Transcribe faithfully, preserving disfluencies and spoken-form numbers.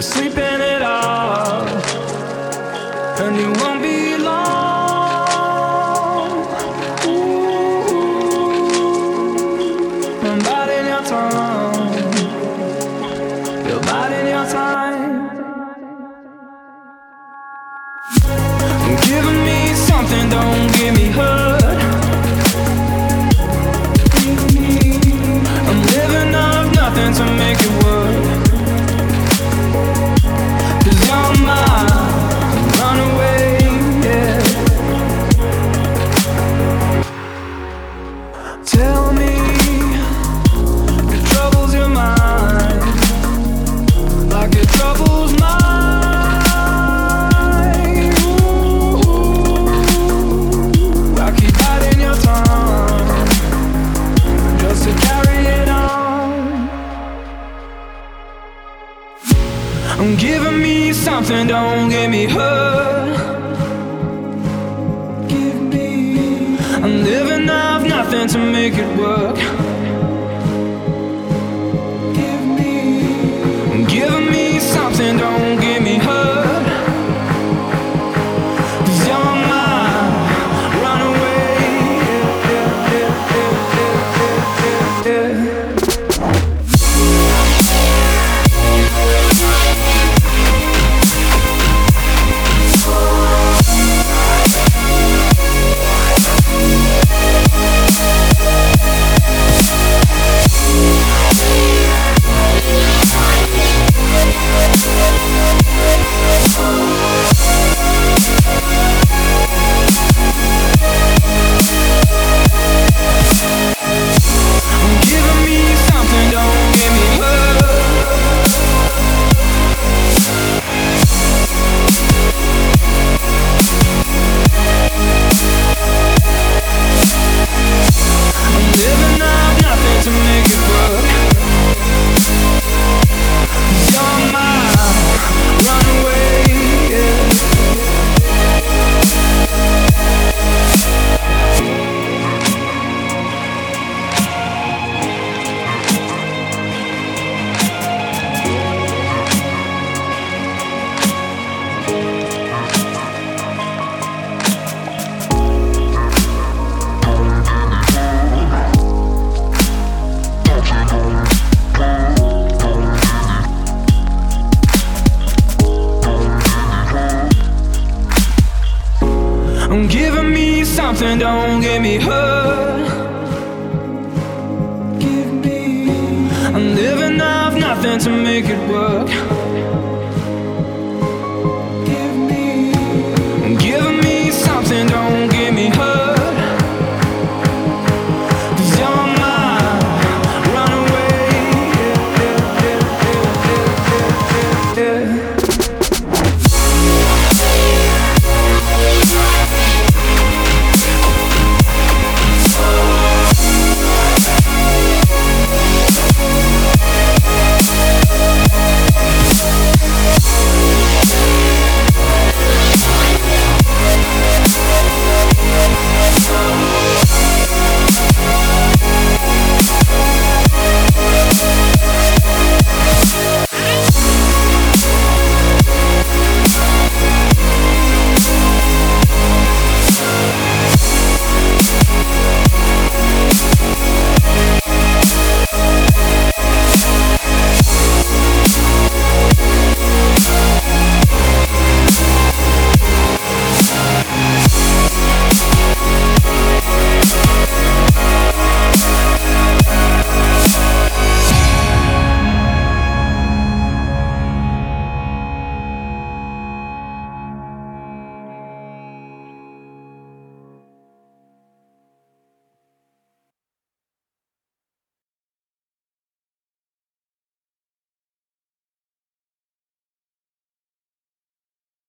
You're sleeping it off, and you won't be long. Ooh, I'm biting your tongue, you're biting your time. Giving me something, don't give me hurt. I'm living off nothing to make it work. Cause you're my runaway, yeah. Tell me it troubles your mind like it troubles mine. Giving me something, don't get me hurt. Give me, I'm living off nothing to make it work. Give me, giving me something, don't get me hurt. Cause you're my runaway, yeah, yeah, yeah, yeah, yeah, yeah. Giving me something, don't get me hurt. Give me, I'm living off nothing to make it work.